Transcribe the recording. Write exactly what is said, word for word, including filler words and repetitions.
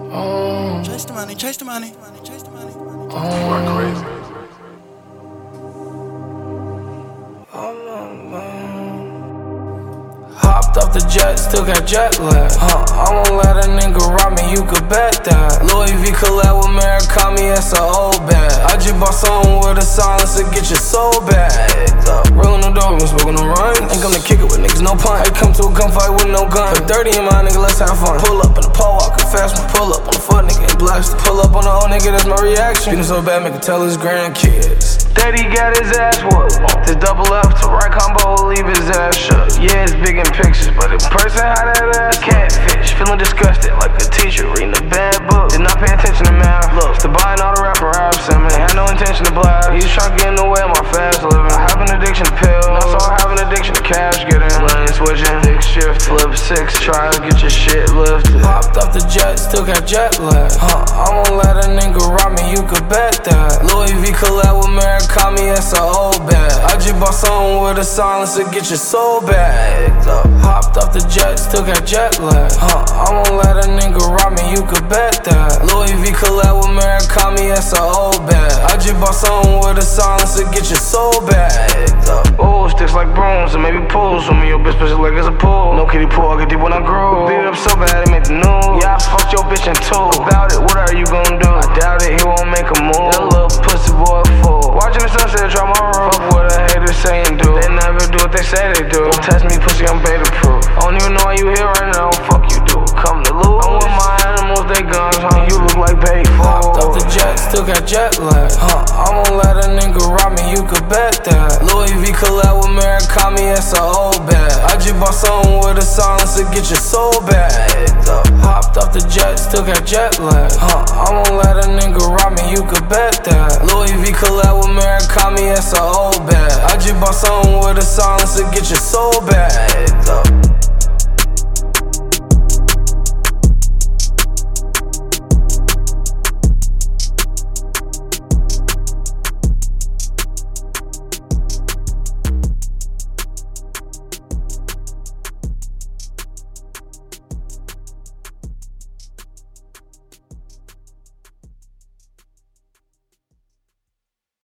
Oh, Chase the money, chase the money, chase the money. oh, Crazy. Hopped off the jet, still got jet lag. Huh, I won't let a nigga rob me, you could bet that. Louis V collab with Murakami, that's a old bag. I just bought someone with a silencer, get your soul back. Rolling the dope, I'm smoking the run. Ain't gonna kick it with niggas, no pun. I come to a gunfight with no gun. Put thirty in my nigga, let's have fun. Pull up in the pole walker, fast one. Pull up on the foot nigga and blast. Pull up on the old nigga, that's my reaction. Feeling so bad, make it tell his grandkids. Daddy got his ass whooped. To double up, to right combo, leave his ass shook. Yeah, it's big in pictures, but in person, how that ass catfish. Feeling disgusted like a teacher reading a bad book. Did not pay attention to math. Look, to buying all the rapper raps, and man, had no intention to blast. He's trying to get in the way of my fast living. I have an addiction to pills, now so I have an addiction to cash getting. Lane switching, dick shift, flip six, try to get your shit lifted. Hopped off the jet, still got jet lag. Huh, I won't let a nigga rob me, you could bet that. Louis V collab with Murakami, that's a old bag. I just bought someone with a silencer, get your soul bagged up. Hopped off the jet, still got jet lag. Huh, I won't let a nigga rob me, you could bet that. Louis V collab with Murakami, that's a old bag. I just bought someone with a silencer, get your soul bagged up. Oh, sticks like brooms and maybe pools. Some of your bitch pussy like it's a pool. No kiddie pool, I get deep when I grew. Beat it up so bad it made the news. Yeah, I fucked your bitch in two. About it, what are you gonna do? I doubt it, he won't make a move. That little pussy boy fool. Watching the sunset drop my room. Fuck what a hater say and do. They never do what they say they do. Don't test me, pussy, I'm beta proof. I don't even know why you here right now. Fuck you do. Come to lose. I'm with my animals, they guns, huh? You look like bait fool. Hopped off the jet, still got jet lag. Huh, I won't let a nigga rob me, you could bet that. Louis V collab with Murakami, that's a old bag. I just bought someone with a silencer, get your soul bagged up. Hopped off the jet, still got jet lag. Huh, I won't let a nigga rob me, you could bet that. Louis V collab with Murakami, that's a old bag. I just bought someone with a silencer, get your soul bagged up.